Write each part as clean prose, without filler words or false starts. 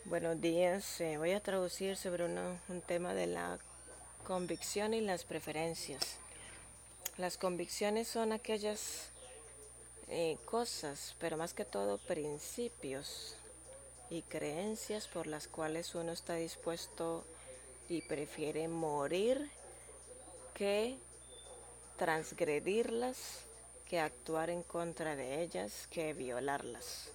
Buenos días. Voy a traducir sobre un tema de la convicción y las preferencias. Las convicciones son aquellas cosas, pero más que todo principios y creencias por las cuales uno está dispuesto y prefiere morir que transgredirlas, que actuar en contra de ellas, que violarlas.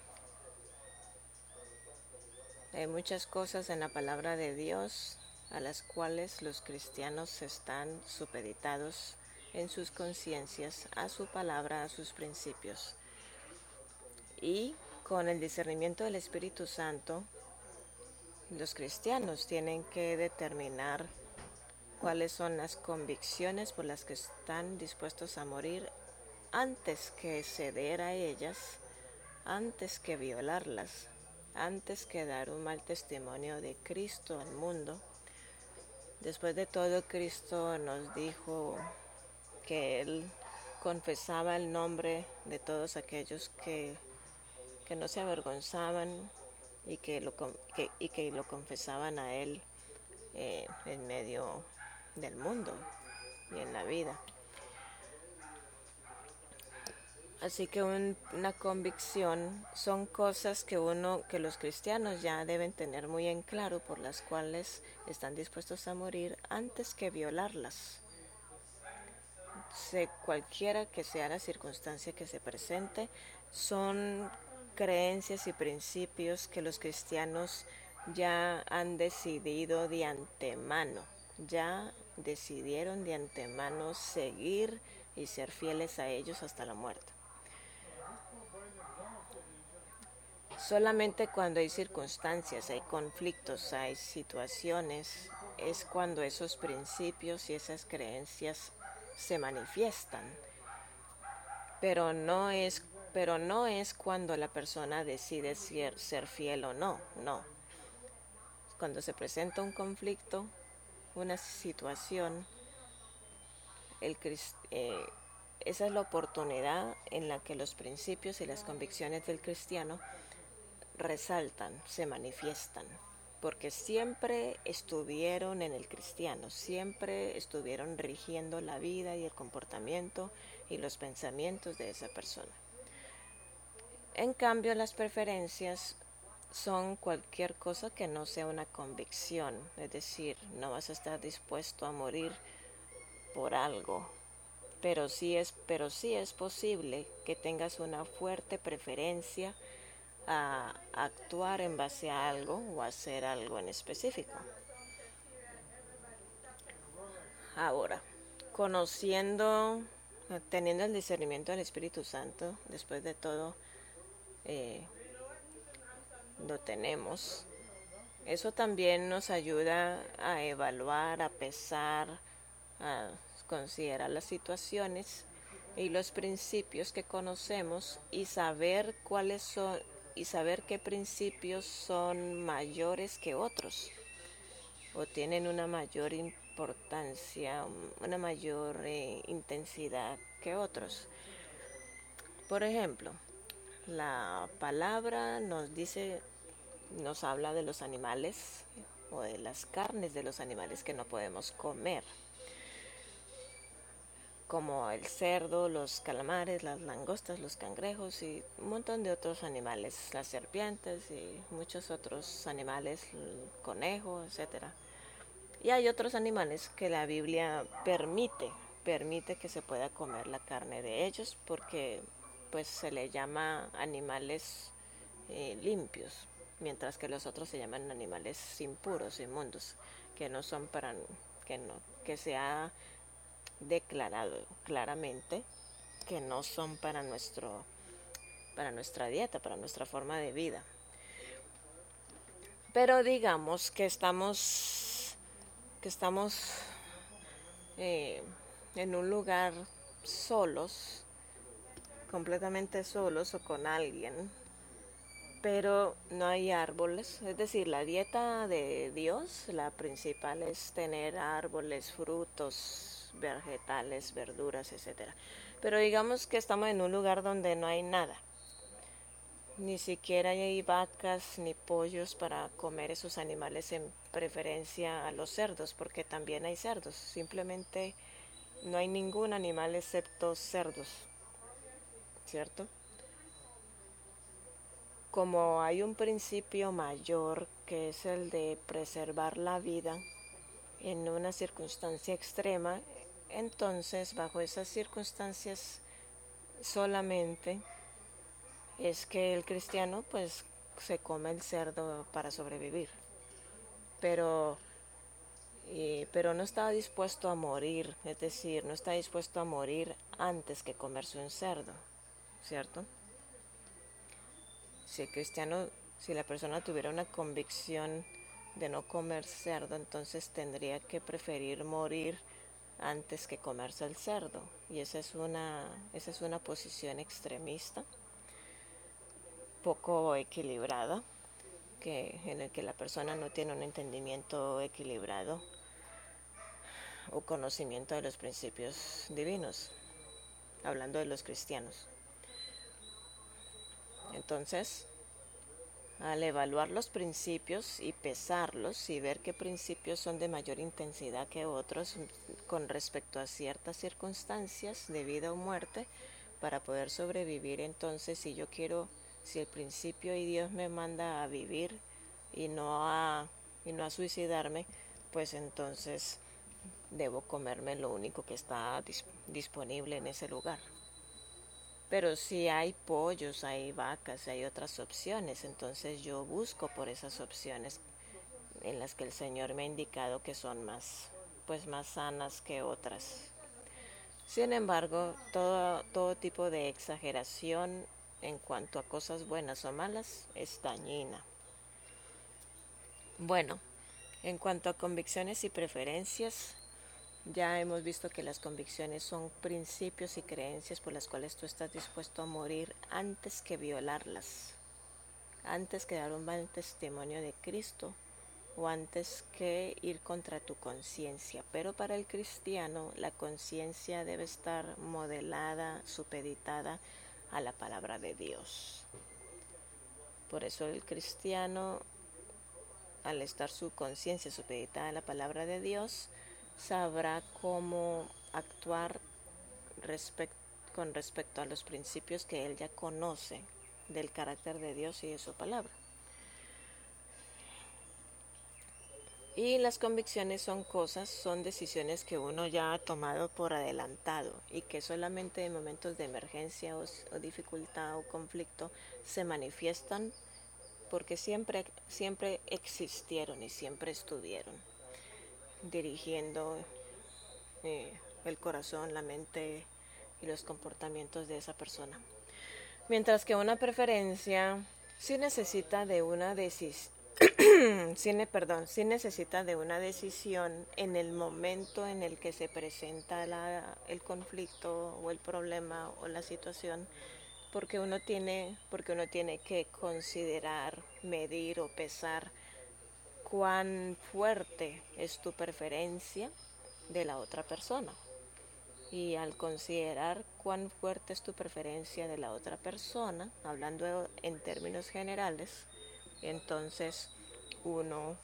Hay muchas cosas en la palabra de Dios a las cuales los cristianos están supeditados en sus conciencias, a su palabra, a sus principios. Y con el discernimiento del Espíritu Santo, los cristianos tienen que determinar cuáles son las convicciones por las que están dispuestos a morir antes que ceder a ellas, antes que violarlas, antes que dar un mal testimonio de Cristo al mundo. Después de todo, Cristo nos dijo que Él confesaba el nombre de todos aquellos que no se avergonzaban y que lo confesaban a Él en medio del mundo y en la vida. Así que una convicción son cosas que los cristianos ya deben tener muy en claro, por las cuales están dispuestos a morir antes que violarlas. Cualquiera que sea la circunstancia que se presente, son creencias y principios que los cristianos ya han decidido de antemano, ya decidieron de antemano seguir y ser fieles a ellos hasta la muerte. Solamente cuando hay circunstancias, hay conflictos, hay situaciones, es cuando esos principios y esas creencias se manifiestan. Pero no es cuando la persona decide ser fiel o no, no. Cuando se presenta un conflicto, una situación, esa es la oportunidad en la que los principios y las convicciones del cristiano resaltan, se manifiestan, porque siempre estuvieron en el cristiano, siempre estuvieron rigiendo la vida y el comportamiento y los pensamientos de esa persona. En cambio, las preferencias son cualquier cosa que no sea una convicción, es decir, no vas a estar dispuesto a morir por algo, pero sí es posible que tengas una fuerte preferencia a actuar en base a algo o a hacer algo en específico. Ahora, teniendo el discernimiento del Espíritu Santo, después de todo lo tenemos. Eso también nos ayuda a evaluar, a pesar, a considerar las situaciones y los principios que conocemos y saber cuáles son y saber qué principios son mayores que otros o tienen una mayor importancia, una mayor intensidad que otros. Por ejemplo, la palabra nos habla de los animales o de las carnes de los animales que no podemos comer, como el cerdo, los calamares, las langostas, los cangrejos y un montón de otros animales, las serpientes y muchos otros animales, el conejo, etcétera. Y hay otros animales que la Biblia permite que se pueda comer la carne de ellos, porque pues se le llama animales limpios, mientras que los otros se llaman animales impuros, inmundos, que no son que se ha declarado claramente que no son para nuestra dieta, para nuestra forma de vida. Pero digamos que estamos en un lugar solos, completamente solos o con alguien, pero no hay árboles. Es decir, la dieta de Dios, la principal es tener árboles, frutos, vegetales, verduras, etcétera. Pero digamos que estamos en un lugar donde no hay nada. Ni siquiera hay vacas ni pollos para comer esos animales en preferencia a los cerdos, porque también hay cerdos. Simplemente no hay ningún animal excepto cerdos, ¿cierto? Como hay un principio mayor que es el de preservar la vida en una circunstancia extrema, entonces bajo esas circunstancias solamente es que el cristiano pues se come el cerdo para sobrevivir, pero pero no está dispuesto a morir, es decir, no está dispuesto a morir antes que comerse un cerdo, ¿cierto? Si el cristiano, si la persona tuviera una convicción de no comer cerdo, entonces tendría que preferir morir antes que comerse el cerdo. Y esa es una posición extremista, poco equilibrada, en el que la persona no tiene un entendimiento equilibrado o conocimiento de los principios divinos, hablando de los cristianos. Entonces, al evaluar los principios y pesarlos y ver qué principios son de mayor intensidad que otros con respecto a ciertas circunstancias de vida o muerte, para poder sobrevivir, entonces si el principio y Dios me manda a vivir y y no a suicidarme, pues entonces debo comerme lo único que está disponible en ese lugar. Pero si hay pollos, hay vacas, hay otras opciones, entonces yo busco por esas opciones en las que el Señor me ha indicado que son pues más sanas que otras. Sin embargo, todo tipo de exageración en cuanto a cosas buenas o malas es dañina. Bueno, en cuanto a convicciones y preferencias, ya hemos visto que las convicciones son principios y creencias por las cuales tú estás dispuesto a morir antes que violarlas, antes que dar un mal testimonio de Cristo o antes que ir contra tu conciencia. Pero para el cristiano la conciencia debe estar modelada, supeditada a la palabra de Dios. Por eso el cristiano, al estar su conciencia supeditada a la palabra de Dios, sabrá cómo actuar con respecto a los principios que él ya conoce del carácter de Dios y de su palabra. Y las convicciones son decisiones que uno ya ha tomado por adelantado y que solamente en momentos de emergencia o dificultad o conflicto se manifiestan, porque siempre existieron y siempre estuvieron dirigiendo el corazón, la mente y los comportamientos de esa persona. Mientras que una preferencia sí necesita de una decisión, sí necesita de una decisión en el momento en el que se presenta el conflicto o el problema o la situación, porque uno tiene que considerar, medir o pesar cuán fuerte es tu preferencia de la otra persona. Y al considerar cuán fuerte es tu preferencia de la otra persona, hablando en términos generales, entonces uno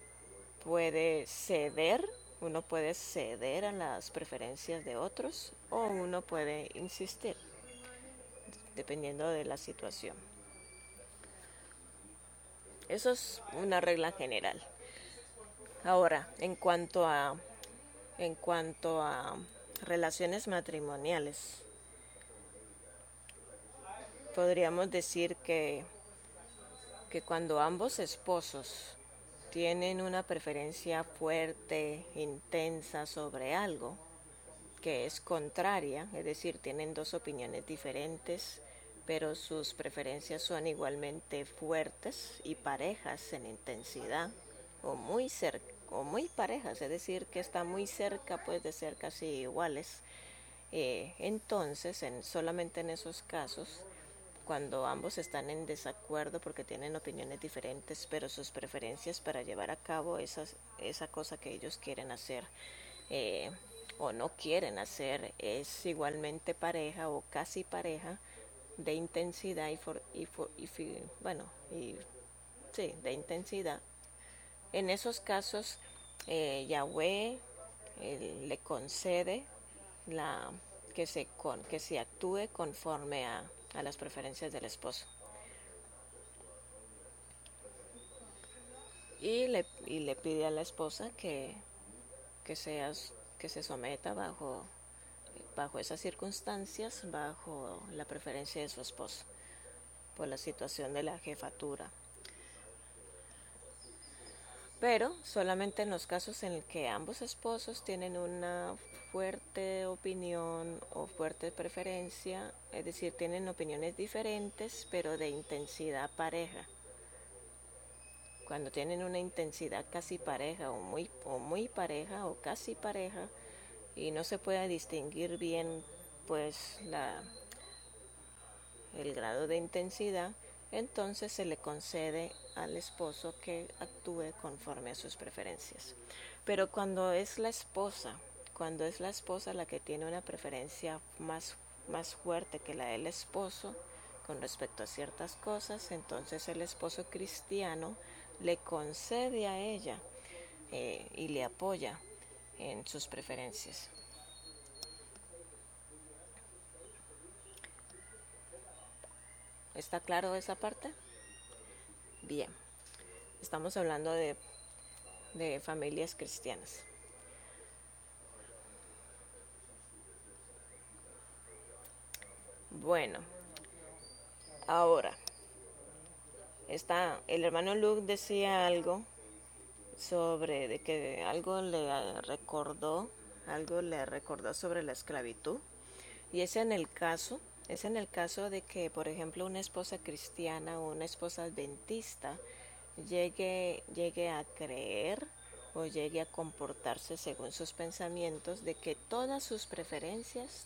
uno puede ceder a las preferencias de otros o uno puede insistir, dependiendo de la situación. Eso es una regla general. Ahora, en cuanto a relaciones matrimoniales, podríamos decir que cuando ambos esposos tienen una preferencia fuerte, intensa sobre algo que es contraria, es decir, tienen dos opiniones diferentes, pero sus preferencias son igualmente fuertes y parejas en intensidad, o muy parejas, es decir, que están muy cerca pues de ser casi iguales. Entonces, solamente en esos casos, cuando ambos están en desacuerdo porque tienen opiniones diferentes, pero sus preferencias para llevar a cabo esa cosa que ellos quieren hacer eh, o no quieren hacer es igualmente pareja o casi pareja, de intensidad de intensidad. En esos casos, Yahweh le concede que se actúe conforme a las preferencias del esposo. Y le pide a la esposa que se someta bajo esas circunstancias, bajo la preferencia de su esposo, por la situación de la jefatura. Pero solamente en los casos en el que ambos esposos tienen una fuerte opinión o fuerte preferencia, es decir, tienen opiniones diferentes, pero de intensidad pareja. Cuando tienen una intensidad casi pareja o muy pareja o casi pareja y no se puede distinguir bien pues el grado de intensidad, entonces se le concede al esposo que actúe conforme a sus preferencias. Pero cuando es la esposa la que tiene una preferencia más fuerte que la del esposo con respecto a ciertas cosas, entonces el esposo cristiano le concede a ella y le apoya en sus preferencias. ¿Está claro esa parte? Bien, estamos hablando de familias cristianas. Bueno, ahora, el hermano Luke decía algo sobre de que algo le recordó sobre la esclavitud, y es en el caso de que, por ejemplo, una esposa cristiana o una esposa adventista llegue a creer o llegue a comportarse según sus pensamientos de que todas sus preferencias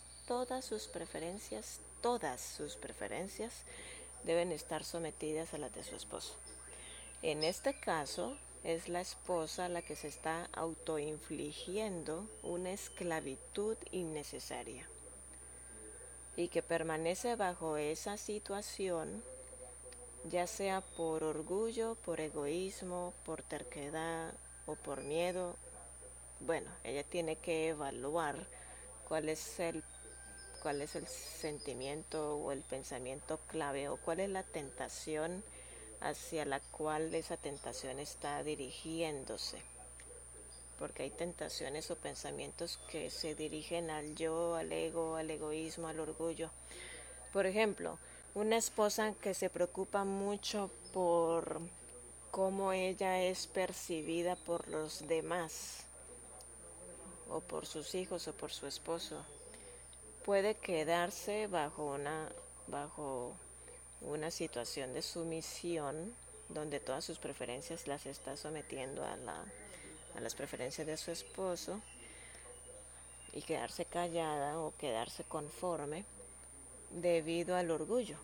deben estar sometidas a las de su esposo. En este caso, es la esposa la que se está autoinfligiendo una esclavitud innecesaria y que permanece bajo esa situación, ya sea por orgullo, por egoísmo, por terquedad o por miedo. Bueno, ella tiene que evaluar cuál es el sentimiento o el pensamiento clave, o cuál es la tentación hacia la cual esa tentación está dirigiéndose. Porque hay tentaciones o pensamientos que se dirigen al yo, al ego, al egoísmo, al orgullo. Por ejemplo, una esposa que se preocupa mucho por cómo ella es percibida por los demás, o por sus hijos o por su esposo, puede quedarse bajo una situación de sumisión donde todas sus preferencias las está sometiendo a las preferencias de su esposo, y quedarse callada o quedarse conforme debido al orgullo,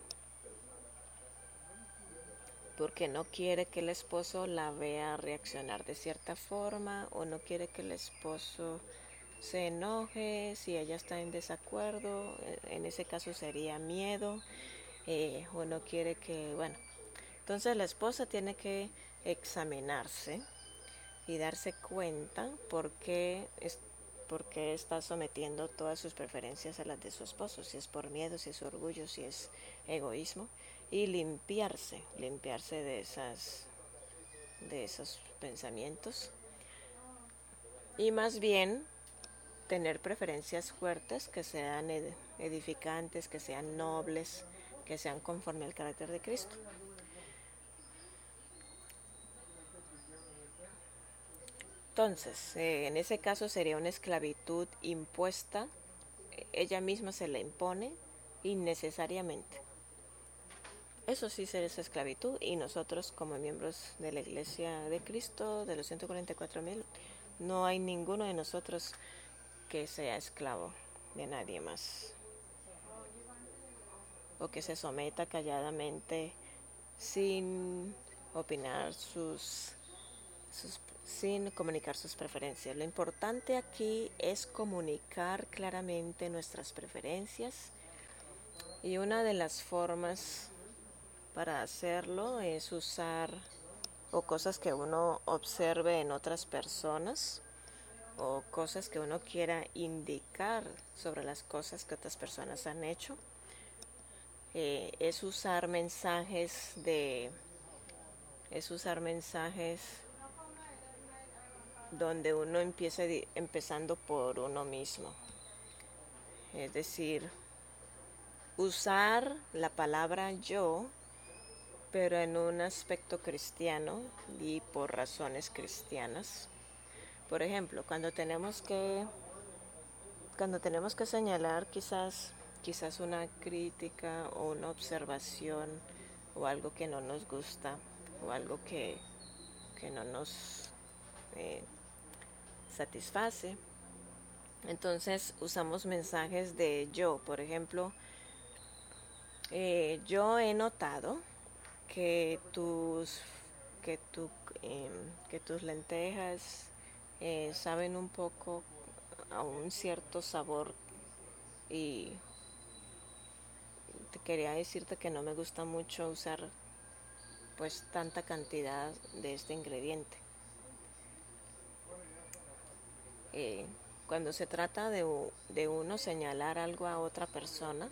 porque no quiere que el esposo la vea reaccionar de cierta forma, o no quiere que el esposo se enoje si ella está en desacuerdo. En ese caso sería miedo, o no quiere que, entonces la esposa tiene que examinarse y darse cuenta por qué está sometiendo todas sus preferencias a las de su esposo, si es por miedo, si es orgullo, si es egoísmo, y limpiarse de esos pensamientos, y más bien tener preferencias fuertes que sean edificantes, que sean nobles, que sean conforme al carácter de Cristo. Entonces, en ese caso sería una esclavitud impuesta, ella misma se la impone innecesariamente. Eso sí sería esa esclavitud, y nosotros como miembros de la Iglesia de Cristo, de los 144,000, no hay ninguno de nosotros que sea esclavo de nadie más, o que se someta calladamente sin opinar sin comunicar sus preferencias. Lo importante aquí es comunicar claramente nuestras preferencias Y una de las formas para hacerlo es usar o cosas que uno observe en otras personas o cosas que uno quiera indicar sobre las cosas que otras personas han hecho. Es usar mensajes donde uno empieza empezando por uno mismo. Es decir, usar la palabra yo, pero en un aspecto cristiano y por razones cristianas. Por ejemplo, cuando tenemos que señalar quizás una crítica o una observación o algo que no nos gusta o algo que no nos satisface, entonces usamos mensajes de yo. Por ejemplo, yo he notado que que, tu, que tus lentejas saben un poco a un cierto sabor, y te quería decirte que no me gusta mucho usar pues tanta cantidad de este ingrediente. Cuando se trata de uno señalar algo a otra persona,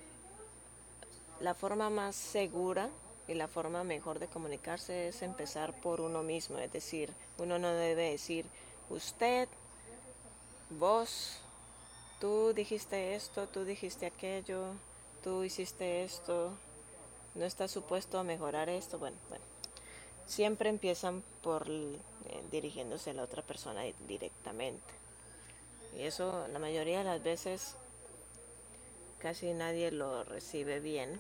la forma más segura y la forma mejor de comunicarse es empezar por uno mismo. Es decir, uno no debe decir usted, vos, tú dijiste esto, tú dijiste aquello, tú hiciste esto, no estás supuesto a mejorar esto. Bueno, siempre empiezan por dirigiéndose a la otra persona directamente. Y eso la mayoría de las veces casi nadie lo recibe bien.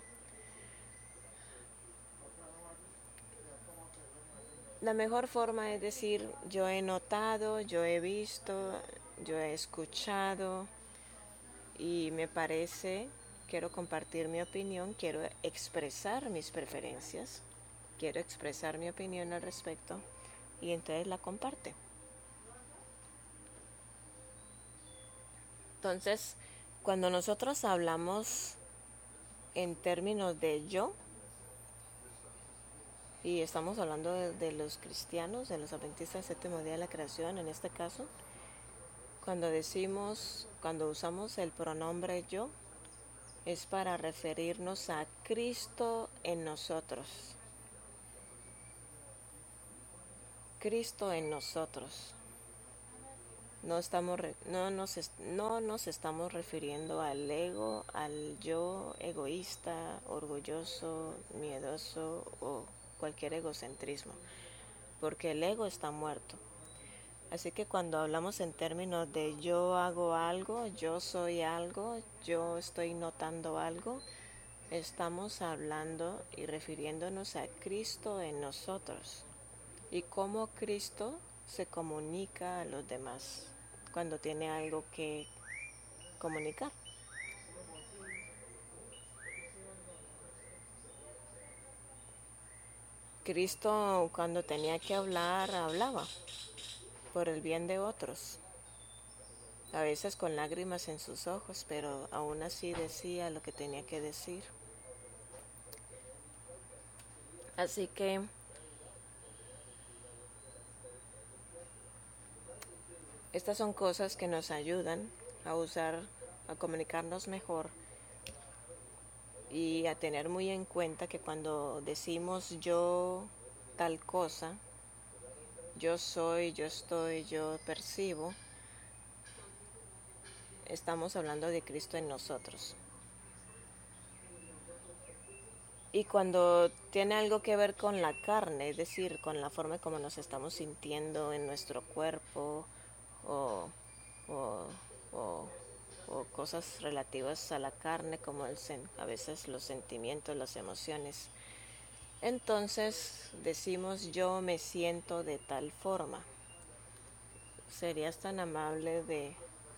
La mejor forma es decir yo he notado, yo he visto, yo he escuchado y me parece, quiero compartir mi opinión, quiero expresar mis preferencias, quiero expresar mi opinión al respecto, y entonces la comparte. Entonces, cuando nosotros hablamos en términos de yo, y estamos hablando de los cristianos, de los adventistas del séptimo día de la creación en este caso, cuando usamos el pronombre yo, es para referirnos a Cristo en nosotros. Cristo en nosotros. No nos estamos refiriendo al ego, al yo egoísta, orgulloso, miedoso o cualquier egocentrismo, porque el ego está muerto. Así que cuando hablamos en términos de yo hago algo, yo soy algo, yo estoy notando algo, estamos hablando y refiriéndonos a Cristo en nosotros y cómo Cristo se comunica a los demás cuando tiene algo que comunicar. Cristo cuando tenía que hablar, hablaba por el bien de otros, a veces con lágrimas en sus ojos, pero aún así decía lo que tenía que decir. Así que estas son cosas que nos ayudan a comunicarnos mejor y a tener muy en cuenta que cuando decimos yo tal cosa, yo soy, yo estoy, yo percibo, estamos hablando de Cristo en nosotros. Y cuando tiene algo que ver con la carne, es decir, con la forma como nos estamos sintiendo en nuestro cuerpo o, o, o, o cosas relativas a la carne, como a veces los sentimientos, las emociones, entonces decimos yo me siento de tal forma. ¿Serías tan amable de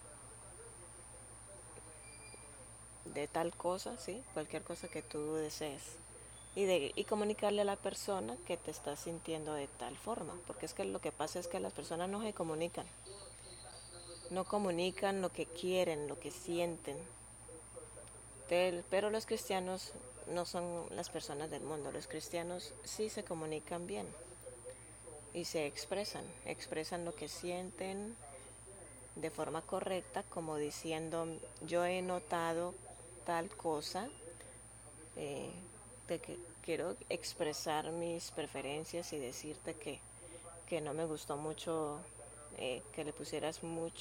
tal cosa, sí? Cualquier cosa que tú desees. Y comunicarle a la persona que te estás sintiendo de tal forma. Porque es que lo que pasa es que las personas no se comunican. No comunican lo que quieren, lo que sienten. Pero los cristianos no son las personas del mundo. Los cristianos sí se comunican bien y se expresan lo que sienten de forma correcta, como diciendo: yo he notado tal cosa, eh, quiero expresar mis preferencias y decirte que no me gustó mucho, que le pusieras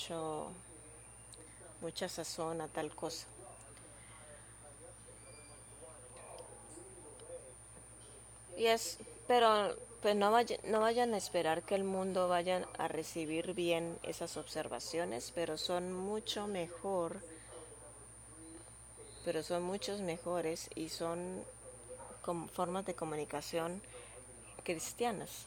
mucha sazón a tal cosa. Y es, pero pues no vayan a esperar que el mundo vaya a recibir bien esas observaciones, pero son muchos mejores y son formas de comunicación cristianas,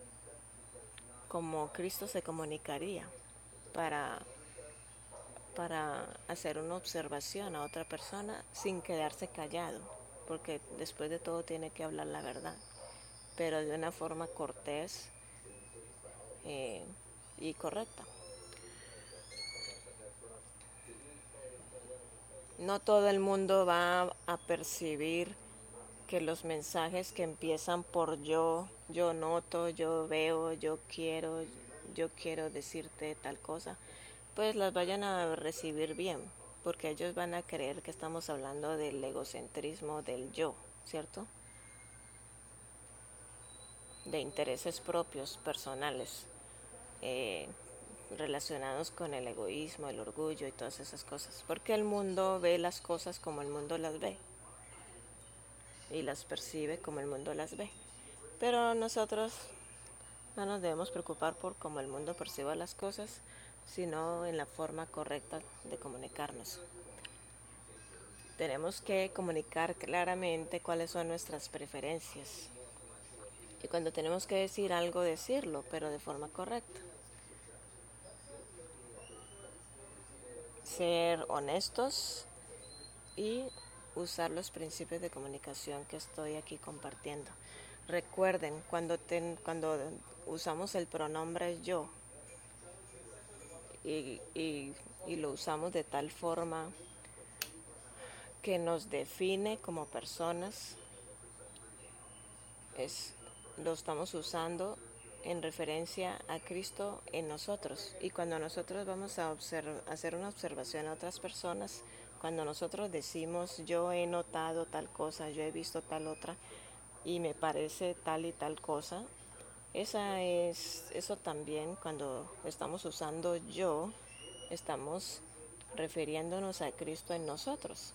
como Cristo se comunicaría para, para hacer una observación a otra persona sin quedarse callado, porque después de todo tiene que hablar la verdad, pero de una forma cortés eh, y correcta. No todo el mundo va a percibir que los mensajes que empiezan por yo noto, yo veo, yo quiero decirte tal cosa, pues las vayan a recibir bien, porque ellos van a creer que estamos hablando del egocentrismo del yo, ¿cierto? De intereses propios, personales, eh, relacionados con el egoísmo, el orgullo y todas esas cosas, porque el mundo ve las cosas como el mundo las ve y las percibe como el mundo las ve. Pero nosotros no nos debemos preocupar por cómo el mundo perciba las cosas, sino en la forma correcta de comunicarnos. Tenemos que comunicar claramente cuáles son nuestras preferencias. Y cuando tenemos que decir algo, decirlo, pero de forma correcta. Ser honestos y usar los principios de comunicación que estoy aquí compartiendo. Recuerden, cuando usamos el pronombre yo y lo usamos de tal forma que nos define como personas, lo estamos usando en referencia a Cristo en nosotros. Y cuando nosotros vamos a hacer una observación a otras personas, cuando nosotros decimos yo he notado tal cosa, yo he visto tal otra y me parece tal y tal cosa, eso también, cuando estamos usando yo, estamos refiriéndonos a Cristo en nosotros.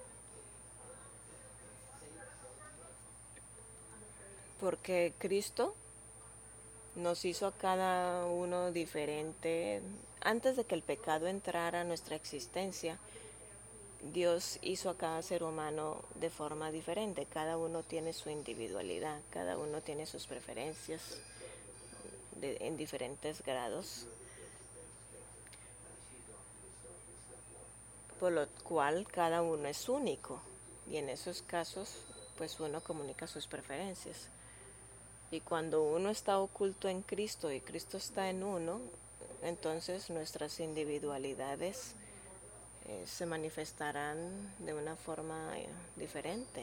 Porque Cristo nos hizo a cada uno diferente. Antes de que el pecado entrara a nuestra existencia, Dios hizo a cada ser humano de forma diferente. Cada uno tiene su individualidad, cada uno tiene sus preferencias en diferentes grados, por lo cual cada uno es único. Y en esos casos, pues uno comunica sus preferencias. Y cuando uno está oculto en Cristo y Cristo está en uno, entonces nuestras individualidades se manifestarán de una forma diferente,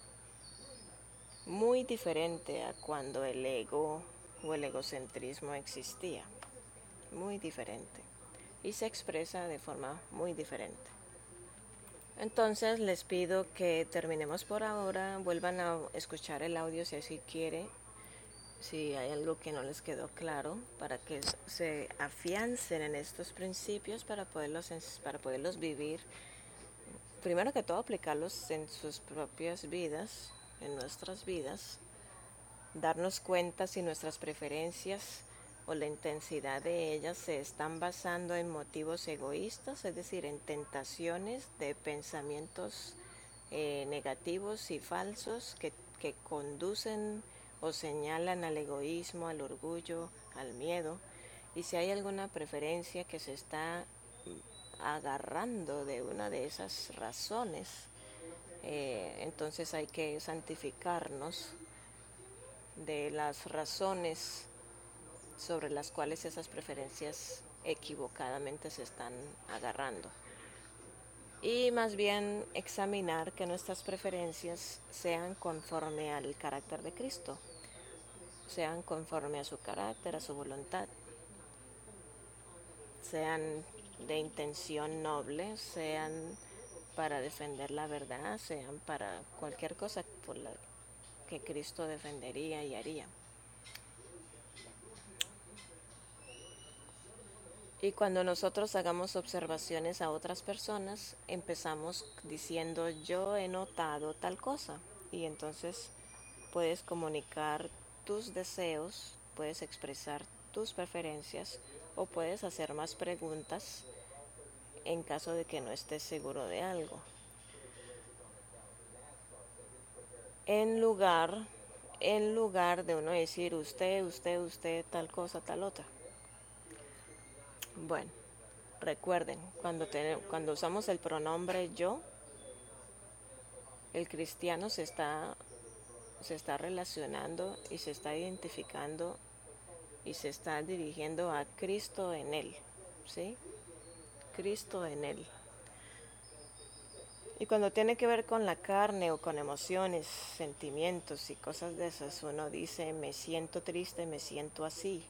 muy diferente a cuando el ego o el egocentrismo existía, muy diferente, y se expresa de forma muy diferente. Entonces les pido que terminemos por ahora, vuelvan a escuchar el audio si así quiere, si hay algo que no les quedó claro, para que se afiancen en estos principios para poderlos vivir. Primero que todo, aplicarlos en sus propias vidas, en nuestras vidas, darnos cuenta si nuestras preferencias o la intensidad de ellas se están basando en motivos egoístas, es decir, en tentaciones de pensamientos negativos y falsos que conducen o señalan al egoísmo, al orgullo, al miedo, y si hay alguna preferencia que se está agarrando de una de esas razones, entonces hay que santificarnos de las razones sobre las cuales esas preferencias equivocadamente se están agarrando. y más bien examinar que nuestras preferencias sean conforme al carácter de Cristo, sean conforme a su carácter, a su voluntad, sean de intención noble, sean para defender la verdad, sean para cualquier cosa por la que Cristo defendería y haría. Y cuando nosotros hagamos observaciones a otras personas, empezamos diciendo yo he notado tal cosa. Y entonces puedes comunicar tus deseos, puedes expresar tus preferencias o puedes hacer más preguntas en caso de que no estés seguro de algo. En lugar, en lugar de uno decir usted, tal cosa, tal otra. Bueno, recuerden, cuando usamos el pronombre yo, el cristiano se está relacionando y se está identificando y se está dirigiendo a Cristo en él, ¿sí? Cristo en él. Y cuando tiene que ver con la carne o con emociones, sentimientos y cosas de esas, uno dice me siento triste, me siento así.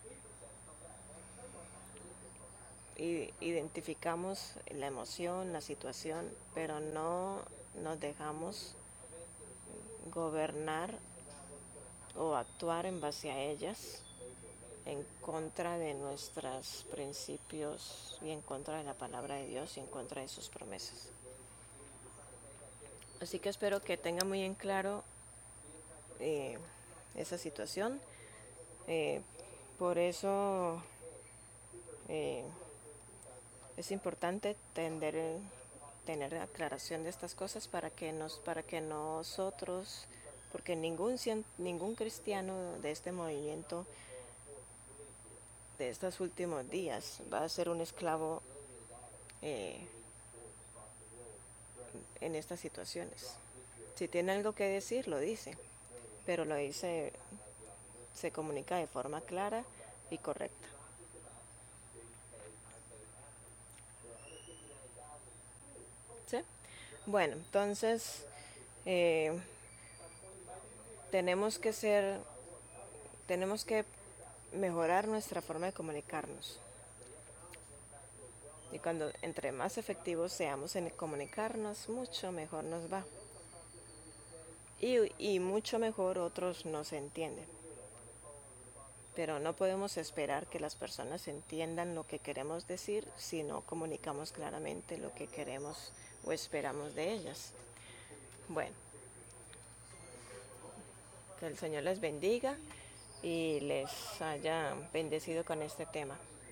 Y identificamos la emoción, la situación, pero no nos dejamos gobernar o actuar en base a ellas, en contra de nuestros principios y en contra de la palabra de Dios y en contra de sus promesas. Así que espero que tenga muy en claro esa situación. Por eso es importante tener aclaración de estas cosas para que nosotros, porque ningún cristiano de este movimiento de estos últimos días va a ser un esclavo en estas situaciones. Si tiene algo que decir, lo dice, pero lo dice, se comunica de forma clara y correcta. ¿Sí? Bueno, entonces tenemos que mejorar nuestra forma de comunicarnos. Y cuando entre más efectivos seamos en comunicarnos, mucho mejor nos va. Y mucho mejor otros nos entienden. Pero no podemos esperar que las personas entiendan lo que queremos decir si no comunicamos claramente lo que queremos o esperamos de ellas. Bueno, que el Señor les bendiga y les haya bendecido con este tema.